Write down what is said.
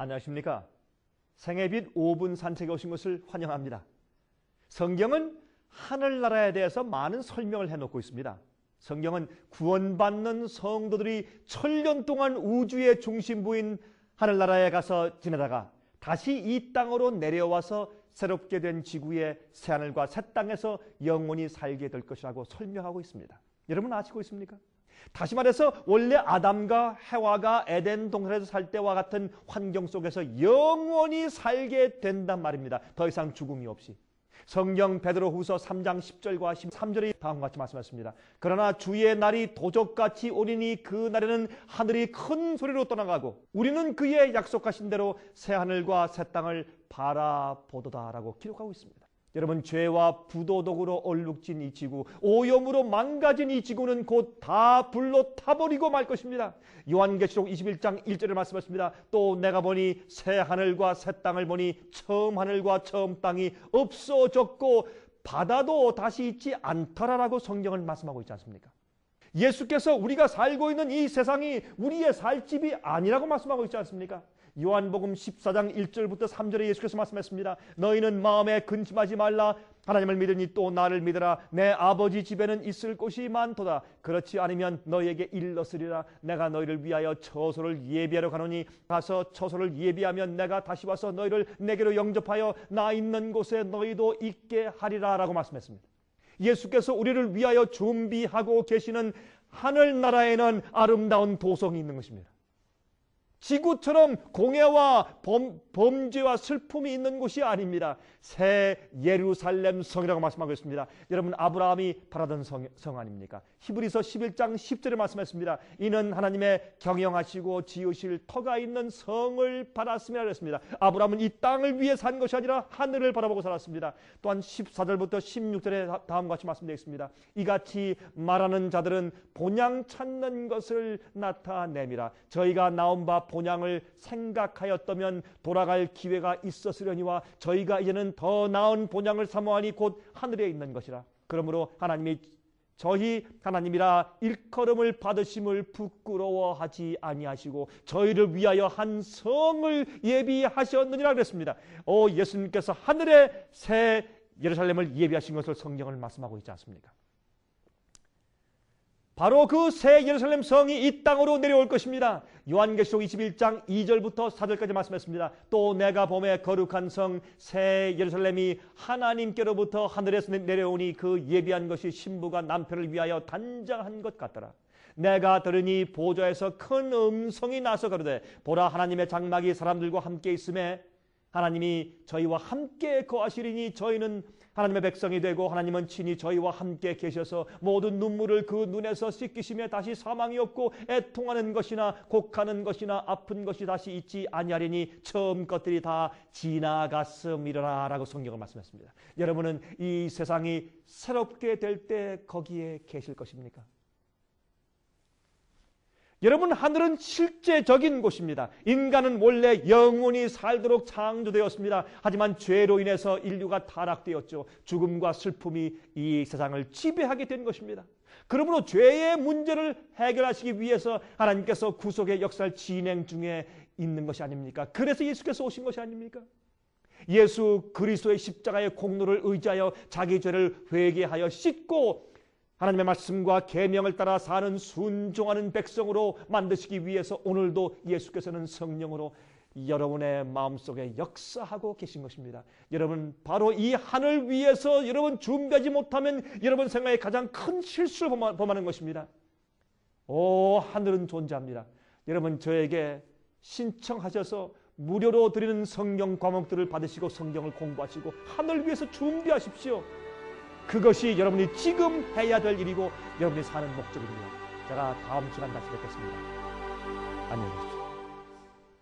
안녕하십니까? 생애빛 5분 산책에 오신 것을 환영합니다. 성경은 하늘나라에 대해서 많은 설명을 해놓고 있습니다. 성경은 구원받는 성도들이 천년 동안 우주의 중심부인 하늘나라에 가서 지내다가 다시 이 땅으로 내려와서 새롭게 된 지구의 새하늘과 새 땅에서 영원히 살게 될 것이라고 설명하고 있습니다. 여러분 아시고 있습니까? 다시 말해서 원래 아담과 해와가 에덴 동산에서 살 때와 같은 환경 속에서 영원히 살게 된단 말입니다. 더 이상 죽음이 없이. 성경 베드로후서 3장 10절과 13절에 다음과 같이 말씀하셨습니다. 그러나 주의 날이 도적같이 오리니 그 날에는 하늘이 큰 소리로 떠나가고 우리는 그의 약속하신 대로 새하늘과 새 땅을 바라보도다라고 기록하고 있습니다. 여러분, 죄와 부도덕으로 얼룩진 이 지구, 오염으로 망가진 이 지구는 곧 다 불로 타버리고 말 것입니다. 요한계시록 21장 1절에 말씀하십니다. 또 내가 보니 새 하늘과 새 땅을 보니 처음 하늘과 처음 땅이 없어졌고 바다도 다시 있지 않더라라고 성경은 말씀하고 있지 않습니까? 예수께서 우리가 살고 있는 이 세상이 우리의 살 집이 아니라고 말씀하고 있지 않습니까? 요한복음 14장 1절부터 3절에 예수께서 말씀했습니다. 너희는 마음에 근심하지 말라. 하나님을 믿으니 또 나를 믿으라. 내 아버지 집에는 있을 곳이 많도다. 그렇지 않으면 너희에게 일렀으리라. 내가 너희를 위하여 처소를 예비하러 가노니 가서 처소를 예비하면 내가 다시 와서 너희를 내게로 영접하여 나 있는 곳에 너희도 있게 하리라 라고 말씀했습니다. 예수께서 우리를 위하여 준비하고 계시는 하늘나라에는 아름다운 도성이 있는 것입니다. 지구처럼 공해와 범죄와 슬픔이 있는 곳이 아닙니다. 새 예루살렘 성이라고 말씀하고 있습니다. 여러분, 아브라함이 바라던 성 아닙니까? 히브리서 11장 10절에 말씀했습니다. 이는 하나님의 경영하시고 지으실 터가 있는 성을 바랐음이라 그랬습니다. 아브라함은 이 땅을 위해 산 것이 아니라 하늘을 바라보고 살았습니다. 또한 14절부터 16절에 다음과 같이 말씀되어 있습니다. 이같이 말하는 자들은 본향 찾는 것을 나타내미라. 저희가 나온 바 본향을 생각하였다면 돌아갈 기회가 있었으려니와 저희가 이제는 더 나은 본향을 사모하니 곧 하늘에 있는 것이라. 그러므로 하나님이라 일컬음을 받으심을 부끄러워하지 아니하시고 저희를 위하여 한 성을 예비하셨느니라 그랬습니다. 예수님께서 하늘에 새 예루살렘을 예비하신 것을 성경을 말씀하고 있지 않습니까? 바로 그 새 예루살렘 성이 이 땅으로 내려올 것입니다. 요한계시록 21장 2절부터 4절까지 말씀했습니다. 또 내가 보매 거룩한 성 새 예루살렘이 하나님께로부터 하늘에서 내려오니 그 예비한 것이 신부가 남편을 위하여 단장한 것 같더라. 내가 들으니 보좌에서 큰 음성이 나서 가로되 보라, 하나님의 장막이 사람들과 함께 있음에 하나님이 저희와 함께 거하시리니 저희는 하나님의 백성이 되고 하나님은 친히 저희와 함께 계셔서 모든 눈물을 그 눈에서 씻기심에 다시 사망이 없고 애통하는 것이나 곡하는 것이나 아픈 것이 다시 있지 아니하리니 처음 것들이 다 지나갔음이라 라고 성경을 말씀했습니다. 여러분은 이 세상이 새롭게 될 때 거기에 계실 것입니까? 여러분, 하늘은 실제적인 곳입니다. 인간은 원래 영원히 살도록 창조되었습니다. 하지만 죄로 인해서 인류가 타락되었죠. 죽음과 슬픔이 이 세상을 지배하게 된 것입니다. 그러므로 죄의 문제를 해결하시기 위해서 하나님께서 구속의 역사를 진행 중에 있는 것이 아닙니까? 그래서 예수께서 오신 것이 아닙니까? 예수 그리스도의 십자가의 공로를 의지하여 자기 죄를 회개하여 씻고 하나님의 말씀과 계명을 따라 사는 순종하는 백성으로 만드시기 위해서 오늘도 예수께서는 성령으로 여러분의 마음속에 역사하고 계신 것입니다. 여러분, 바로 이 하늘 위에서 여러분 준비하지 못하면 여러분 생활에 가장 큰 실수를 범하는 것입니다. 하늘은 존재합니다. 여러분, 저에게 신청하셔서 무료로 드리는 성경 과목들을 받으시고 성경을 공부하시고 하늘 위에서 준비하십시오. 그것이 여러분이 지금 해야 될 일이고 여러분이 사는 목적입니다. 제가 다음 시간 다시 뵙겠습니다. 안녕히 계십시오.